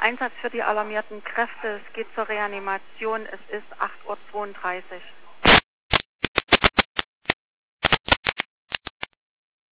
Einsatz für die alarmierten Kräfte. Es geht zur Reanimation. Es ist 8:32 Uhr.